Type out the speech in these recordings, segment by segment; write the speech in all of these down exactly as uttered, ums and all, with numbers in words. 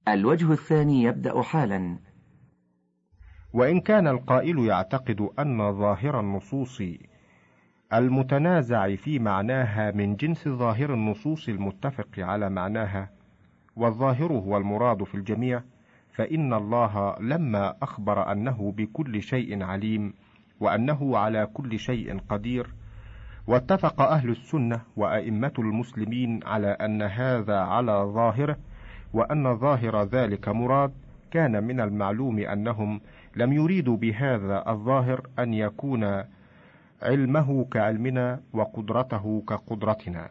الوجه الثاني يبدأ حالا. وإن كان القائل يعتقد أن ظاهر النصوص المتنازع في معناها من جنس ظاهر النصوص المتفق على معناها، والظاهر هو المراد في الجميع، فإن الله لما أخبر أنه بكل شيء عليم وأنه على كل شيء قدير، واتفق أهل السنة وأئمة المسلمين على أن هذا على ظاهره وأن ظاهر ذلك مراد، كان من المعلوم أنهم لم يريدوا بهذا الظاهر أن يكون علمه كعلمنا وقدرته كقدرتنا.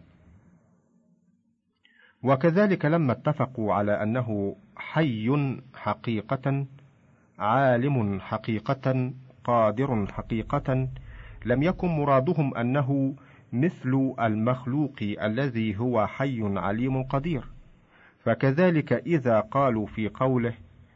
وكذلك لما اتفقوا على أنه حي حقيقة، عالم حقيقة، قادر حقيقة، لم يكن مرادهم أنه مثل المخلوق الذي هو حي عليم قدير. فكذلك إذا قالوا في قوله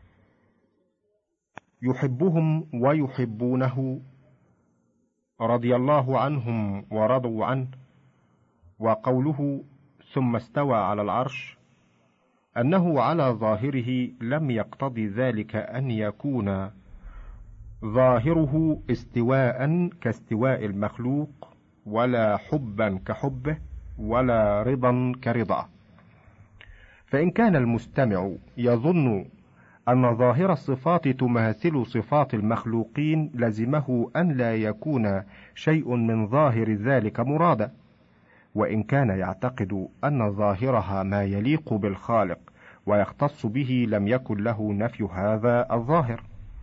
يحبهم ويحبونه، رضي الله عنهم ورضوا عنه، وقوله ثم استوى على العرش، أنه على ظاهره لم يقتضي ذلك أن يكون ظاهره استواء كاستواء المخلوق، ولا حبا كحبه، ولا رضا كرضاه. فإن كان المستمع يظن أن ظاهر الصفات تماثل صفات المخلوقين، لزمه أن لا يكون شيء من ظاهر ذلك مرادا. وإن كان يعتقد أن ظاهرها ما يليق بالخالق ويختص به، لم يكن له نفي هذا الظاهر.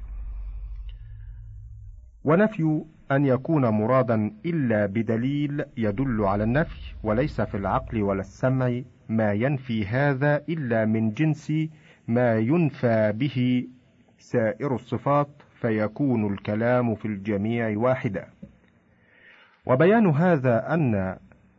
ونفي أن يكون مرادا إلا بدليل يدل على النفي، وليس في العقل ولا السمع ما ينفي هذا إلا من جنس ما ينفى به سائر الصفات، فيكون الكلام في الجميع واحدا. وبيان هذا أن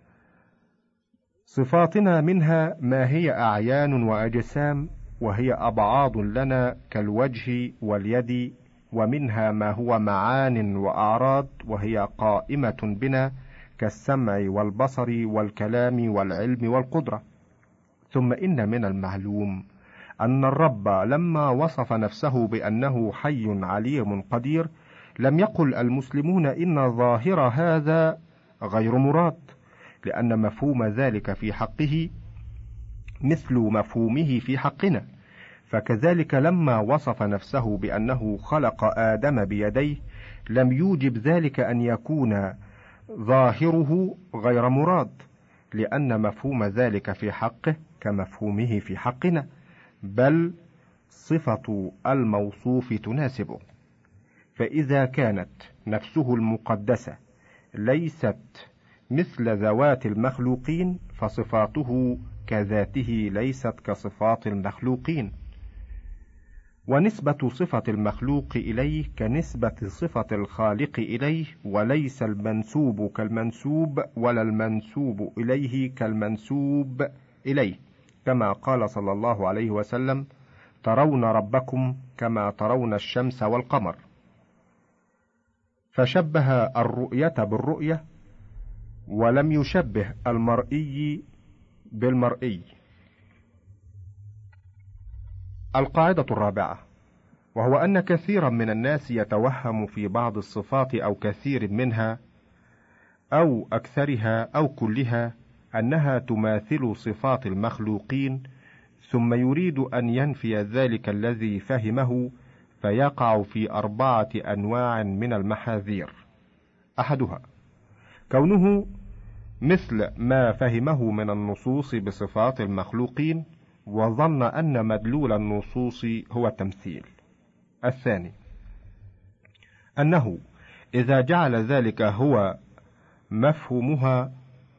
صفاتنا منها ما هي أعيان وأجسام، وهي أبعاض لنا كالوجه واليد، ومنها ما هو معان وأعراض، وهي قائمة بنا كالسمع والبصر والكلام والعلم والقدرة. ثم إن من المعلوم أن الرب لما وصف نفسه بأنه حي عليم قدير، لم يقل المسلمون إن ظاهر هذا غير مراد، لأن مفهوم ذلك في حقه مثل مفهومه في حقنا. فكذلك لما وصف نفسه بأنه خلق آدم بيديه، لم يوجب ذلك أن يكون ظاهره غير مراد، لأن مفهوم ذلك في حقه كمفهومه في حقنا، بل صفة الموصوف تناسبه. فإذا كانت نفسه المقدسة ليست مثل ذوات المخلوقين، فصفاته كذاته ليست كصفات المخلوقين. ونسبة صفة المخلوق إليه كنسبة صفة الخالق إليه، وليس المنسوب كالمنسوب، ولا المنسوب إليه كالمنسوب إليه، كما قال صلى الله عليه وسلم: ترون ربكم كما ترون الشمس والقمر. فشبه الرؤية بالرؤية، ولم يشبه المرئي بالمرئي. القاعدة الرابعة، وهو أن كثيرا من الناس يتوهم في بعض الصفات أو كثير منها أو أكثرها أو كلها أنها تماثل صفات المخلوقين، ثم يريد أن ينفي ذلك الذي فهمه، فيقع في أربعة أنواع من المحاذير. أحدها كونه مثل ما فهمه من النصوص بصفات المخلوقين، وظن أن مدلول النصوص هو التمثيل. الثاني أنه إذا جعل ذلك هو مفهومها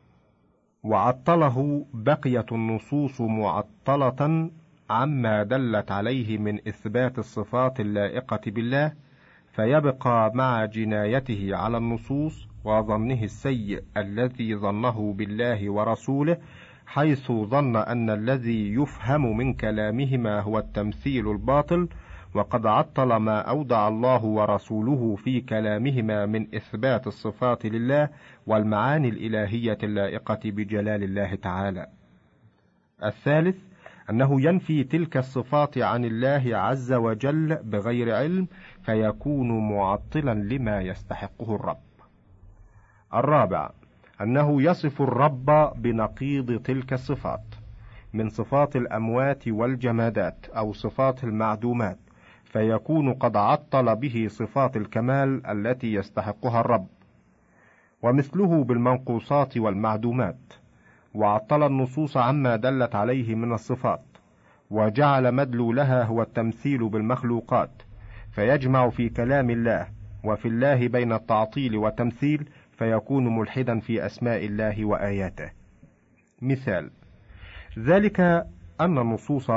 وعطله، بقيت النصوص معطلة عما دلت عليه من إثبات الصفات اللائقة بالله، فيبقى مع جنايته على النصوص وظنه السيء الذي ظنه بالله ورسوله، حيث ظن أن الذي يفهم من كلامهما هو التمثيل الباطل، وقد عطل ما أودع الله ورسوله في كلامهما من إثبات الصفات لله والمعاني الإلهية اللائقة بجلال الله تعالى. الثالث أنه ينفي تلك الصفات عن الله عز وجل بغير علم، فيكون معطلا لما يستحقه الرب. الرابع أنه يصف الرب بنقيض تلك الصفات من صفات الأموات والجمادات أو صفات المعدومات، فيكون قد عطل به صفات الكمال التي يستحقها الرب. ومثله بالمنقوصات والمعدومات، وعطل النصوص عما دلت عليه من الصفات، وجعل مدلولها هو التمثيل بالمخلوقات، فيجمع في كلام الله وفي الله بين التعطيل والتمثيل، فيكون ملحدا في أسماء الله وآياته. مثال ذلك أن النصوص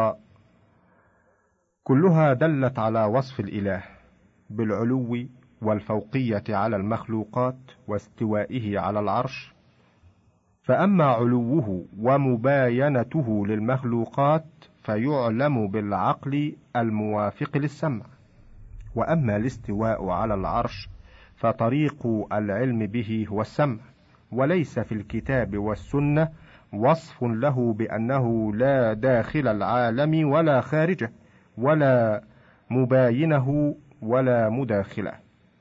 كلها دلت على وصف الإله بالعلو والفوقية على المخلوقات واستوائه على العرش، فأما علوه ومباينته للمخلوقات فيعلم بالعقل الموافق للسمع، وأما الاستواء على العرش فطريق العلم به هو السمع، وليس في الكتاب والسنة وصف له بأنه لا داخل العالم ولا خارجه، ولا مباينه ولا مداخله.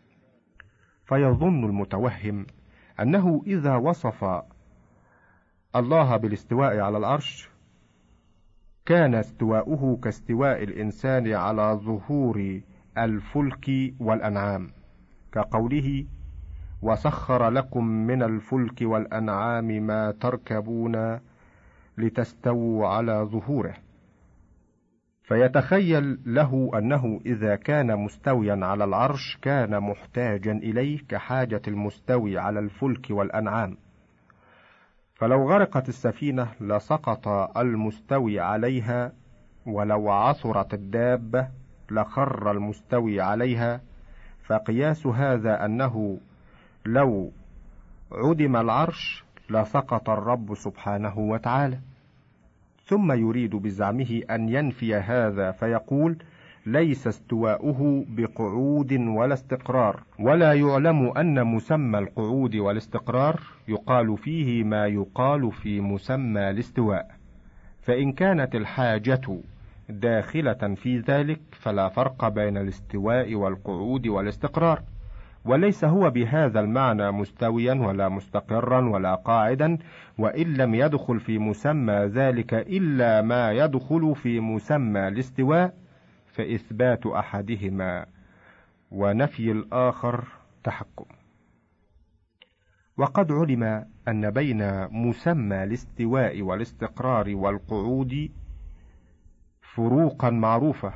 فيظن المتوهم أنه إذا وصف الله بالاستواء على العرش كان استواؤه كاستواء الإنسان على ظهور الفلك والأنعام، كقوله وسخر لكم من الفلك والأنعام ما تركبون لتستووا على ظهوره، فيتخيل له أنه إذا كان مستويا على العرش كان محتاجا إليه كحاجة المستوي على الفلك والأنعام، فلو غرقت السفينة لسقط المستوي عليها، ولو عثرت الدابة لخر المستوي عليها. فقياس هذا أنه لو عدم العرش لسقط الرب سبحانه وتعالى. ثم يريد بزعمه أن ينفي هذا فيقول ليس استواؤه بقعود ولا استقرار، ولا يعلم أن مسمى القعود والاستقرار يقال فيه ما يقال في مسمى الاستواء، فإن كانت الحاجة داخلة في ذلك فلا فرق بين الاستواء والقعود والاستقرار، وليس هو بهذا المعنى مستويا ولا مستقرا ولا قاعدا، وإن لم يدخل في مسمى ذلك إلا ما يدخل في مسمى الاستواء، فإثبات أحدهما ونفي الآخر تحكم. وقد علم أن بين مسمى الاستواء والاستقرار والقعود فروقا معروفة،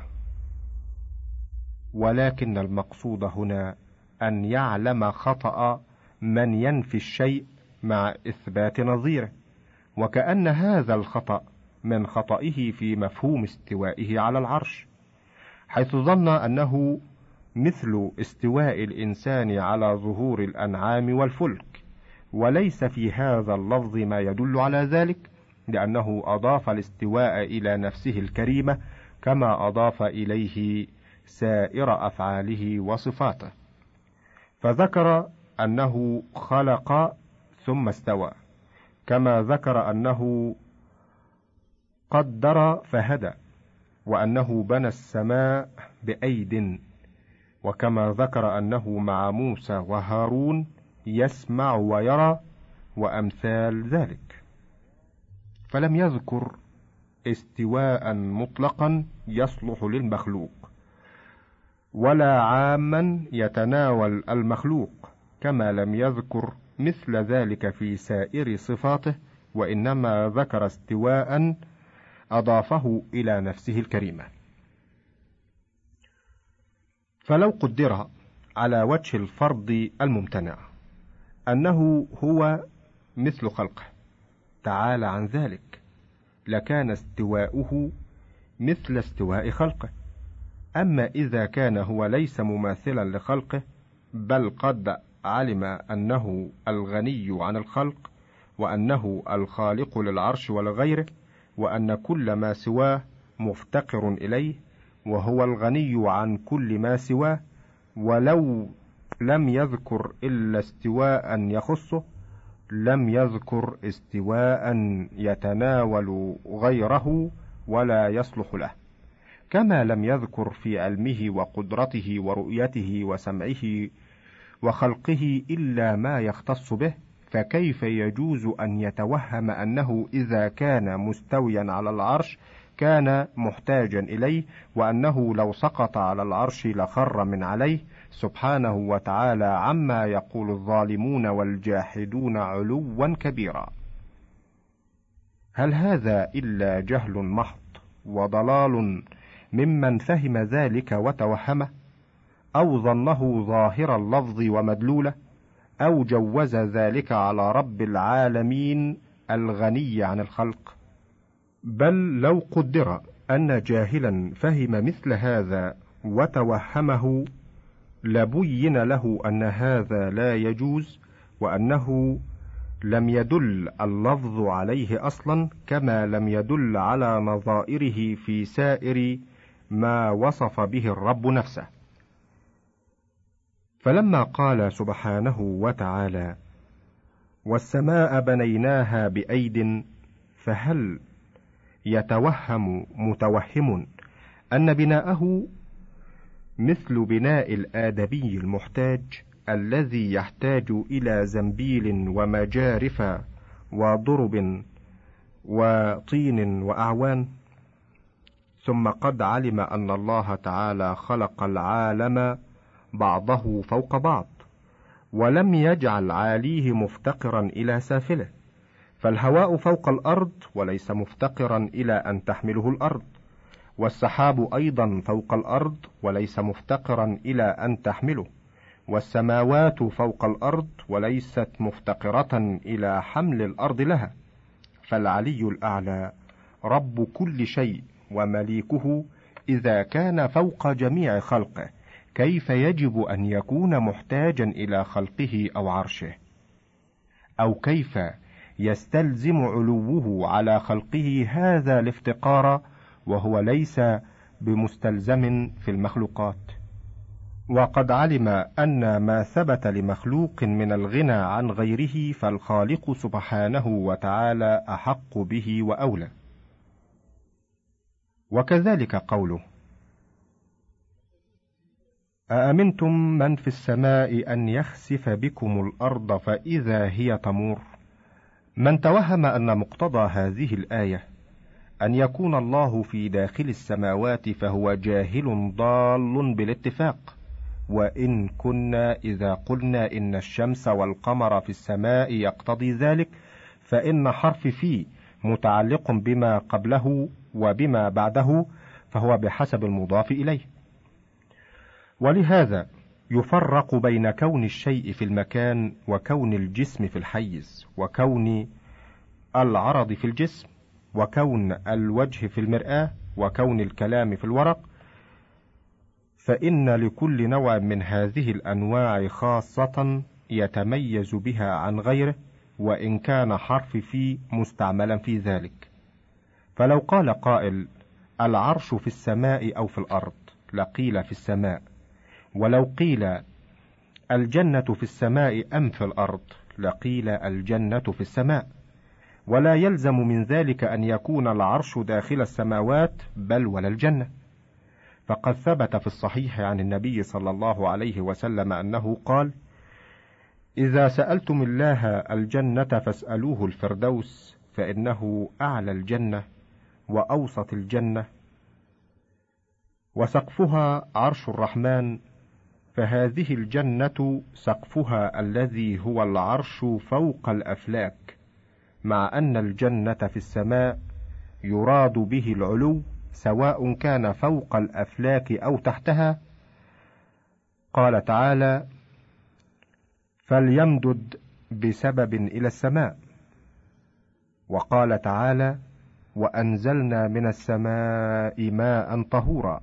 ولكن المقصود هنا أن يعلم خطأ من ينفي الشيء مع إثبات نظيره، وكأن هذا الخطأ من خطئه في مفهوم استوائه على العرش، حيث ظن أنه مثل استواء الإنسان على ظهور الأنعام والفلك، وليس في هذا اللفظ ما يدل على ذلك، لأنه أضاف الاستواء إلى نفسه الكريمة كما أضاف إليه سائر أفعاله وصفاته، فذكر أنه خلق ثم استوى، كما ذكر أنه قدر فهدى، وأنه بنى السماء بأيد، وكما ذكر أنه مع موسى وهارون يسمع ويرى، وأمثال ذلك. فلم يذكر استواء مطلقا يصلح للمخلوق، ولا عاما يتناول المخلوق، كما لم يذكر مثل ذلك في سائر صفاته، وإنما ذكر استواء أضافه إلى نفسه الكريمة. فلو قدر على وجه الفرض الممتنع أنه هو مثل خلقه تعالى عن ذلك، لكان استواؤه مثل استواء خلقه. أما إذا كان هو ليس مماثلا لخلقه، بل قد علم أنه الغني عن الخلق، وأنه الخالق للعرش ولغيره، وأن كل ما سواه مفتقر إليه، وهو الغني عن كل ما سواه، ولو لم يذكر إلا استواء يخصه لم يذكر استواء يتناول غيره، ولا يصلح له، كما لم يذكر في علمه وقدرته ورؤيته وسمعه وخلقه إلا ما يختص به، فكيف يجوز أن يتوهم أنه إذا كان مستويا على العرش كان محتاجا إليه، وأنه لو سقط على العرش لخر من عليه سبحانه وتعالى عما يقول الظالمون والجاحدون علوا كبيرا. هل هذا إلا جهل محض وضلال ممن فهم ذلك وتوهمه، أو ظنه ظاهر اللفظ ومدلوله، أو جوز ذلك على رب العالمين الغني عن الخلق؟ بل لو قدر أن جاهلا فهم مثل هذا وتوهمه لبين له أن هذا لا يجوز، وأنه لم يدل اللفظ عليه أصلا، كما لم يدل على نظائره في سائر ما وصف به الرب نفسه. فلما قال سبحانه وتعالى والسماء بنيناها بأيد، فهل يتوهم متوهم أن بناءه مثل بناء الآدمي المحتاج الذي يحتاج إلى زنبيل ومجارف وضرب وطين وأعوان؟ ثم قد علم أن الله تعالى خلق العالم بعضه فوق بعض، ولم يجعل عاليه مفتقرا إلى سافله، فالهواء فوق الأرض وليس مفتقرا إلى أن تحمله الأرض، والسحاب أيضا فوق الأرض وليس مفتقرا إلى أن تحمله، والسماوات فوق الأرض وليست مفتقرة إلى حمل الأرض لها، فالعلي الأعلى رب كل شيء ومليكه إذا كان فوق جميع خلقه، كيف يجب أن يكون محتاجا إلى خلقه أو عرشه؟ أو كيف يستلزم علوه على خلقه هذا الافتقار وهو ليس بمستلزم في المخلوقات؟ وقد علم أن ما ثبت لمخلوق من الغنى عن غيره فالخالق سبحانه وتعالى أحق به وأولى. وكذلك قوله أأمنتم من في السماء أن يخسف بكم الأرض فإذا هي تمور. من توهم أن مقتضى هذه الآية أن يكون الله في داخل السماوات فهو جاهل ضال بالاتفاق، وإن كنا إذا قلنا إن الشمس والقمر في السماء يقتضي ذلك، فإن حرف في متعلق بما قبله وبما بعده، فهو بحسب المضاف إليه. ولهذا يفرق بين كون الشيء في المكان وكون الجسم في الحيز، وكون العرض في الجسم، وكون الوجه في المرآة، وكون الكلام في الورق، فإن لكل نوع من هذه الأنواع خاصة يتميز بها عن غيره، وإن كان حرف في مستعملا في ذلك. فلو قال قائل العرش في السماء أو في الأرض لقيل في السماء، ولو قيل الجنة في السماء أم في الأرض لقيل الجنة في السماء، ولا يلزم من ذلك أن يكون العرش داخل السماوات بل ولا الجنة، فقد ثبت في الصحيح عن النبي صلى الله عليه وسلم أنه قال إذا سألتم الله الجنة فاسألوه الفردوس، فإنه أعلى الجنة وأوسط الجنة وسقفها عرش الرحمن، فهذه الجنة سقفها الذي هو العرش فوق الأفلاك، مع أن الجنة في السماء يراد به العلو سواء كان فوق الأفلاك أو تحتها. قال تعالى فليمدد بسبب إلى السماء، وقال تعالى وأنزلنا من السماء ماء طهورا.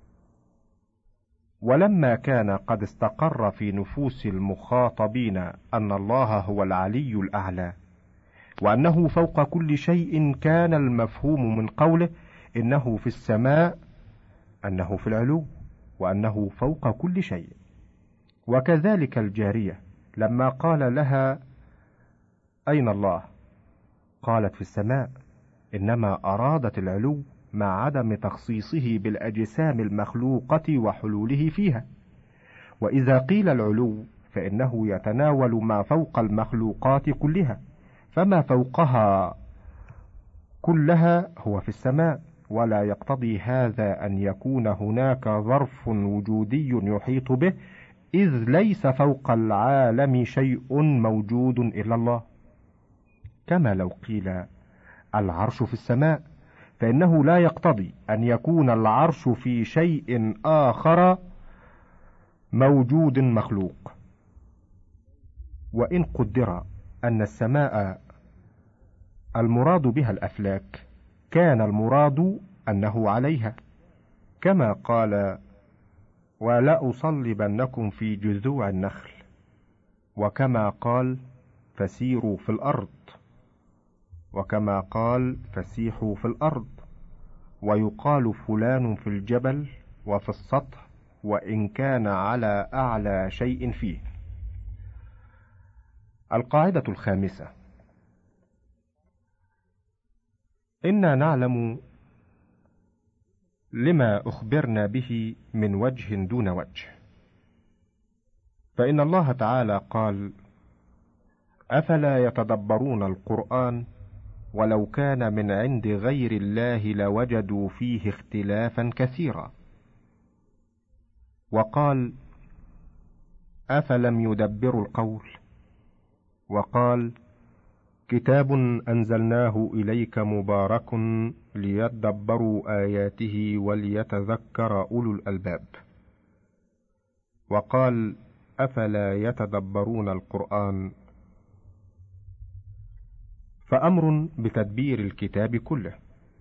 ولما كان قد استقر في نفوس المخاطبين أن الله هو العلي الأعلى وأنه فوق كل شيء، كان المفهوم من قوله إنه في السماء أنه في العلو وأنه فوق كل شيء. وكذلك الجارية لما قال لها أين الله قالت في السماء، إنما أرادت العلو مع عدم تخصيصه بالأجسام المخلوقة وحلوله فيها. وإذا قيل العلو فإنه يتناول ما فوق المخلوقات كلها، فما فوقها كلها هو في السماء، ولا يقتضي هذا أن يكون هناك ظرف وجودي يحيط به، إذ ليس فوق العالم شيء موجود إلا الله. كما لو قيل العرش في السماء، فإنه لا يقتضي أن يكون العرش في شيء آخر موجود مخلوق. وإن قدر أن السماء المراد بها الأفلاك، كان المراد أنه عليها، كما قال ولأصلبنكم في جذوع النخل، وكما قال فسيروا في الأرض، وكما قال فسيحوا في الأرض. ويقال فلان في الجبل وفي السطح وإن كان على أعلى شيء فيه. القاعدة الخامسة: إنا نعلم لما أخبرنا به من وجه دون وجه. فإن الله تعالى قال: أفلا يتدبرون القرآن ولو كان من عند غير الله لوجدوا فيه اختلافا كثيرا. وقال: أفلم يدبروا القول. وقال: كتاب أنزلناه إليك مبارك ليدبروا آياته وليتذكر أولو الألباب. وقال: أفلا يتدبرون القرآن، فأمر بتدبير الكتاب كله.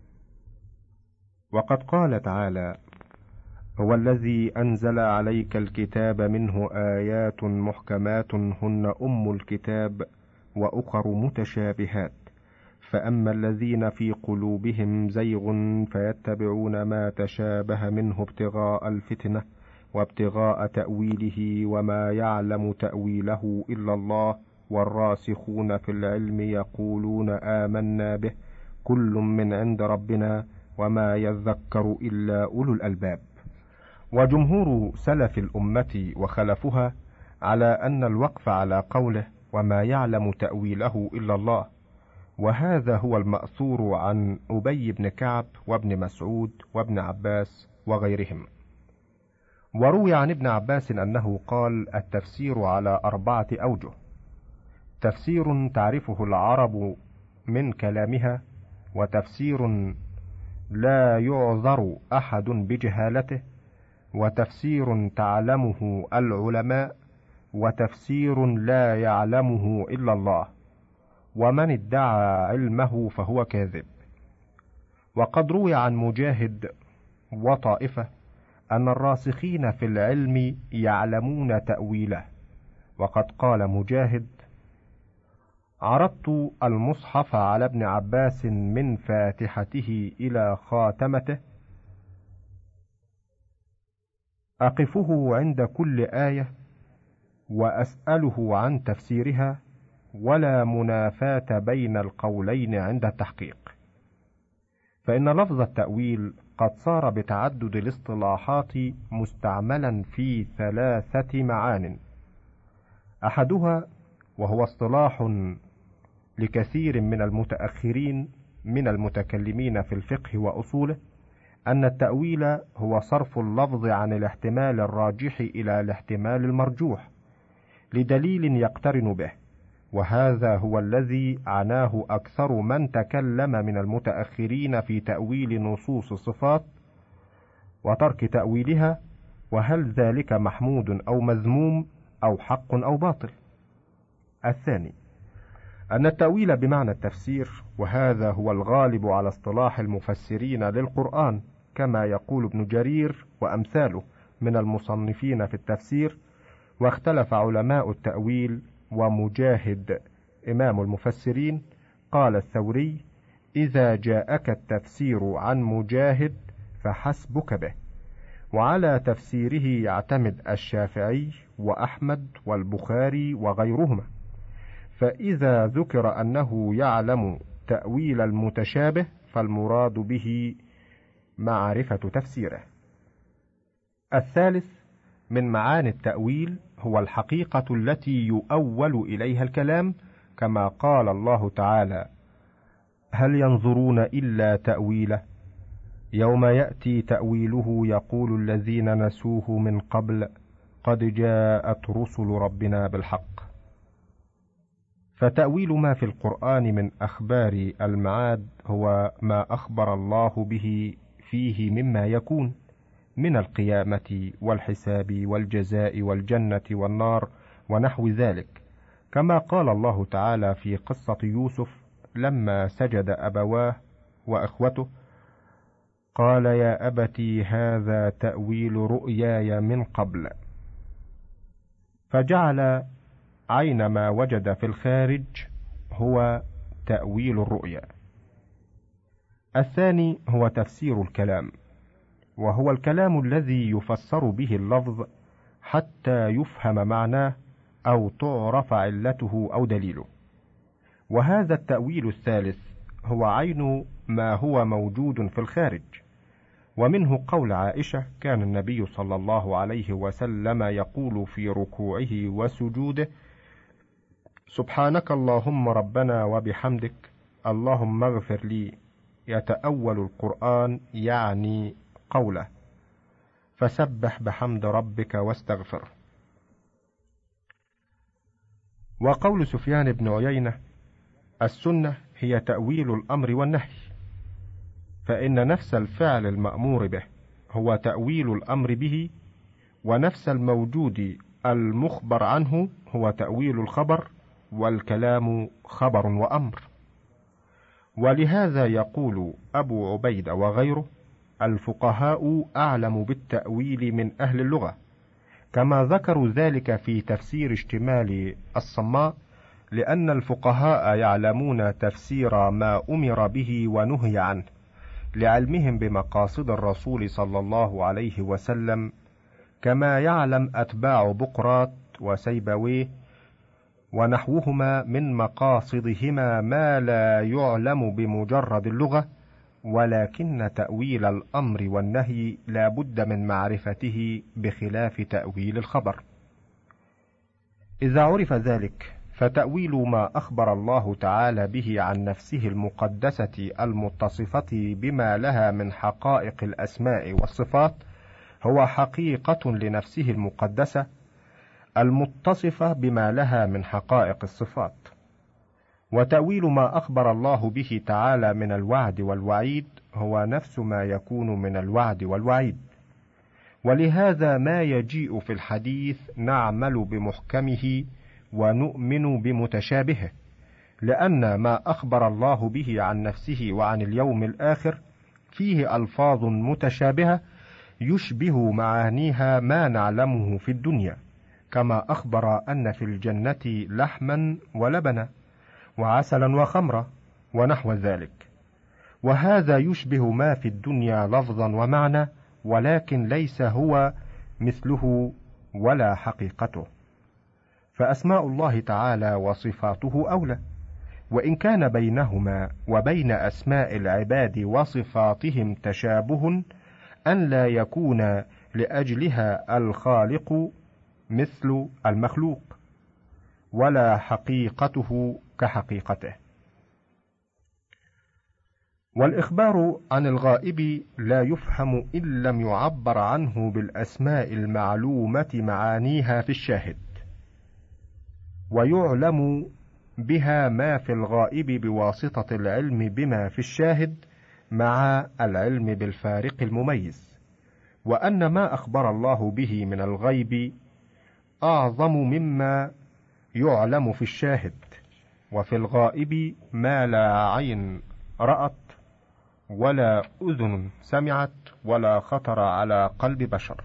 وقد قال تعالى: هو الذي أنزل عليك الكتاب منه آيات محكمات هن أم الكتاب وأخر متشابهات، فأما الذين في قلوبهم زيغ فيتبعون ما تشابه منه ابتغاء الفتنة وابتغاء تأويله وما يعلم تأويله إلا الله والراسخون في العلم يقولون آمنا به كل من عند ربنا وما يذكر إلا أولو الألباب. وجمهور سلف الأمة وخلفها على أن الوقف على قوله وما يعلم تأويله إلا الله، وهذا هو المأثور عن أبي بن كعب وابن مسعود وابن عباس وغيرهم. وروي عن ابن عباس أنه قال: التفسير على أربعة أوجه: تفسير تعرفه العرب من كلامها، وتفسير لا يعذر أحد بجهالته، وتفسير تعلمه العلماء، وتفسير لا يعلمه إلا الله، ومن ادعى علمه فهو كاذب. وقد روي عن مجاهد وطائفة أن الراسخين في العلم يعلمون تأويله. وقد قال مجاهد: عرضت المصحف على ابن عباس من فاتحته إلى خاتمته أقفه عند كل آية وأسأله عن تفسيرها، ولا منافاة بين القولين عند التحقيق، فإن لفظ التأويل قد صار بتعدد الاصطلاحات مستعملا في ثلاثة معان: أحدها وهو اصطلاح لكثير من المتأخرين من المتكلمين في الفقه وأصوله، أن التأويل هو صرف اللفظ عن الاحتمال الراجح إلى الاحتمال المرجوح لدليل يقترن به، وهذا هو الذي عناه أكثر من تكلم من المتأخرين في تأويل نصوص الصفات وترك تأويلها، وهل ذلك محمود أو مذموم أو حق أو باطل. الثاني أن التأويل بمعنى التفسير، وهذا هو الغالب على اصطلاح المفسرين للقرآن، كما يقول ابن جرير وأمثاله من المصنفين في التفسير. واختلف علماء التأويل، ومجاهد إمام المفسرين قال الثوري: إذا جاءك التفسير عن مجاهد فحسبك به. وعلى تفسيره يعتمد الشافعي وأحمد والبخاري وغيرهما. فإذا ذكر أنه يعلم تأويل المتشابه فالمراد به معرفة تفسيره. الثالث من معاني التأويل هو الحقيقة التي يؤول إليها الكلام، كما قال الله تعالى: هل ينظرون إلا تأويله يوم يأتي تأويله يقول الذين نسوه من قبل قد جاءت رسل ربنا بالحق. فتأويل ما في القرآن من أخبار المعاد هو ما أخبر الله به فيه مما يكون من القيامة والحساب والجزاء والجنة والنار ونحو ذلك، كما قال الله تعالى في قصة يوسف لما سجد أبواه وأخوته: قال يا أبتي هذا تأويل رؤياي من قبل. فجعل عين ما وجد في الخارج هو تأويل الرؤيا. الثاني هو تفسير الكلام، وهو الكلام الذي يفسر به اللفظ حتى يفهم معناه أو تعرف علته أو دليله. وهذا التأويل الثالث هو عين ما هو موجود في الخارج، ومنه قول عائشة: كان النبي صلى الله عليه وسلم يقول في ركوعه وسجوده: سبحانك اللهم ربنا وبحمدك اللهم اغفر لي. يتأول القرآن يعني قوله: فسبح بحمد ربك واستغفر. وقول سفيان بن عيينة: السنة هي تأويل الأمر والنهي، فإن نفس الفعل المأمور به هو تأويل الأمر به، ونفس الموجود المخبر عنه هو تأويل الخبر، والكلام خبر وأمر. ولهذا يقول أبو عبيدة وغيره: الفقهاء أعلم بالتأويل من أهل اللغة، كما ذكروا ذلك في تفسير اشتمال الصماء، لأن الفقهاء يعلمون تفسير ما أمر به ونهي عنه، لعلمهم بمقاصد الرسول صلى الله عليه وسلم، كما يعلم أتباع بقراط وسيبويه ونحوهما من مقاصدهما ما لا يعلم بمجرد اللغة، ولكن تأويل الأمر والنهي لا بد من معرفته بخلاف تأويل الخبر. إذا عرف ذلك فتأويل ما أخبر الله تعالى به عن نفسه المقدسة المتصفة بما لها من حقائق الأسماء والصفات هو حقيقة لنفسه المقدسة المتصفة بما لها من حقائق الصفات. وتأويل ما أخبر الله به تعالى من الوعد والوعيد هو نفس ما يكون من الوعد والوعيد. ولهذا ما يجيء في الحديث نعمل بمحكمه ونؤمن بمتشابهه، لأن ما أخبر الله به عن نفسه وعن اليوم الآخر فيه ألفاظ متشابهة يشبه معانيها ما نعلمه في الدنيا، كما أخبر أن في الجنة لحما ولبنا وعسلا وخمرا ونحو ذلك. وهذا يشبه ما في الدنيا لفظا ومعنى، ولكن ليس هو مثله ولا حقيقته. فأسماء الله تعالى وصفاته أولى، وإن كان بينهما وبين أسماء العباد وصفاتهم تشابه أن لا يكون لأجلها الخالق مثل المخلوق، ولا حقيقته كحقيقته. والإخبار عن الغائب لا يفهم إن لم يعبر عنه بالأسماء المعلومة معانيها في الشاهد، ويعلم بها ما في الغائب بواسطة العلم بما في الشاهد مع العلم بالفارق المميز، وأن ما أخبر الله به من الغيب أعظم مما يعلم في الشاهد، وفي الغائب ما لا عين رأت ولا أذن سمعت ولا خطر على قلب بشر.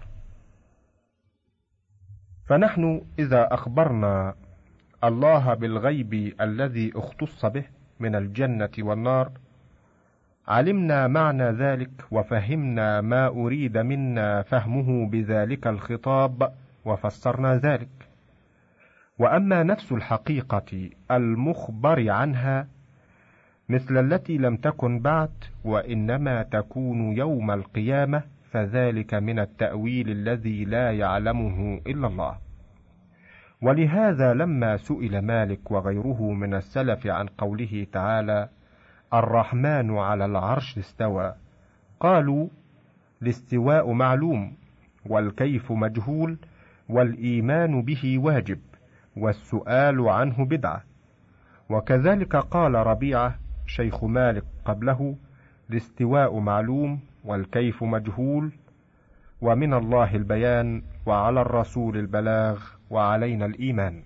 فنحن إذا أخبرنا الله بالغيب الذي اختص به من الجنة والنار علمنا معنى ذلك وفهمنا ما أريد منا فهمه بذلك الخطاب وفسرنا ذلك. وأما نفس الحقيقة المخبر عنها مثل التي لم تكن بعد وإنما تكون يوم القيامة، فذلك من التأويل الذي لا يعلمه إلا الله. ولهذا لما سئل مالك وغيره من السلف عن قوله تعالى الرحمن على العرش استوى، قالوا الاستواء معلوم والكيف مجهول والإيمان به واجب والسؤال عنه بدعة. وكذلك قال ربيعة شيخ مالك قبله الاستواء معلوم والكيف مجهول ومن الله البيان وعلى الرسول البلاغ وعلينا الإيمان.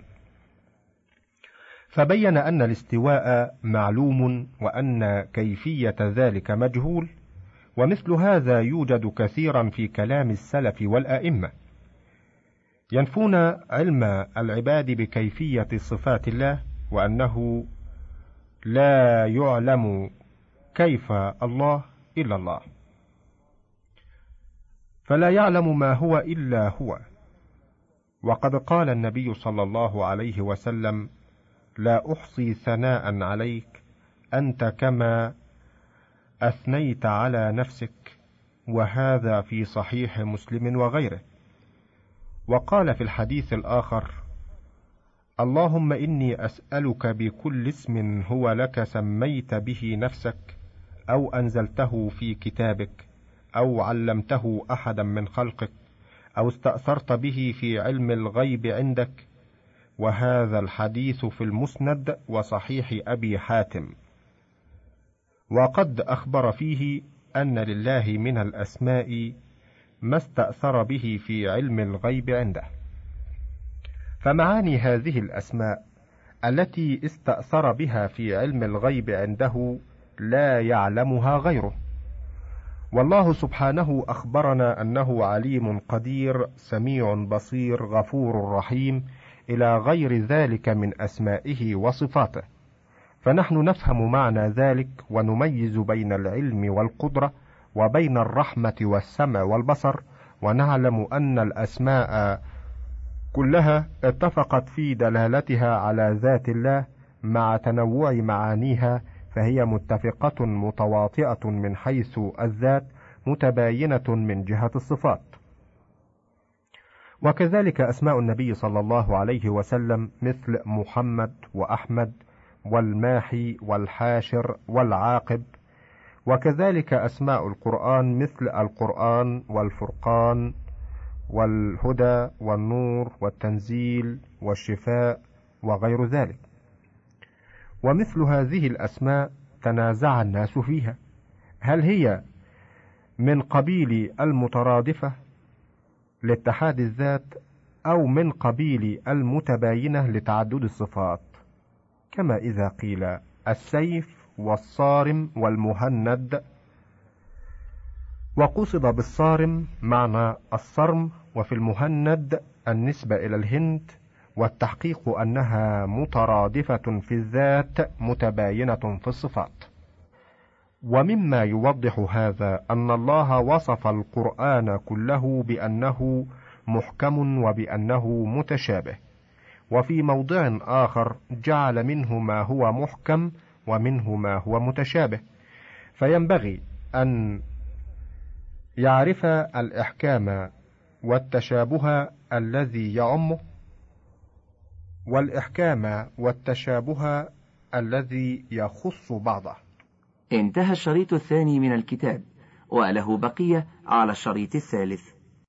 فبين أن الاستواء معلوم وأن كيفية ذلك مجهول، ومثل هذا يوجد كثيرا في كلام السلف والأئمة، ينفون علم العباد بكيفية صفات الله، وأنه لا يعلم كيف الله إلا الله، فلا يعلم ما هو إلا هو. وقد قال النبي صلى الله عليه وسلم لا أحصي ثناء عليك أنت كما أثنيت على نفسك، وهذا في صحيح مسلم وغيره. وقال في الحديث الآخر اللهم إني أسألك بكل اسم هو لك سميت به نفسك أو أنزلته في كتابك أو علمته أحدا من خلقك أو استأثرت به في علم الغيب عندك. وهذا الحديث في المسند وصحيح أبي حاتم. وقد أخبر فيه أن لله من الأسماء ما استأثر به في علم الغيب عنده. فمعاني هذه الأسماء التي استأثر بها في علم الغيب عنده لا يعلمها غيره. والله سبحانه أخبرنا أنه عليم قدير سميع بصير غفور رحيم إلى غير ذلك من أسمائه وصفاته، فنحن نفهم معنى ذلك ونميز بين العلم والقدرة وبين الرحمة والسمع والبصر، ونعلم أن الأسماء كلها اتفقت في دلالتها على ذات الله مع تنوع معانيها، فهي متفقة متواطئة من حيث الذات متباينة من جهة الصفات. وكذلك أسماء النبي صلى الله عليه وسلم مثل محمد وأحمد والماحي والحاشر والعاقب. وكذلك أسماء القرآن مثل القرآن والفرقان والهدى والنور والتنزيل والشفاء وغير ذلك. ومثل هذه الأسماء تنازع الناس فيها، هل هي من قبيل المترادفة لاتحاد الذات أو من قبيل المتباينة لتعدد الصفات، كما إذا قيل السيف والصارم والمهند، وقصد بالصارم معنى الصرم، وفي المهند النسبة إلى الهند، والتحقيق أنها مترادفة في الذات متباينة في الصفات. ومما يوضح هذا أن الله وصف القرآن كله بأنه محكم وبأنه متشابه، وفي موضع آخر جعل منه ما هو محكم ومنه ما هو متشابه، فينبغي أن يعرف الإحكام والتشابه الذي يعمه، والإحكام والتشابه الذي يخص بعضه. انتهى الشريط الثاني من الكتاب، وله بقية على الشريط الثالث.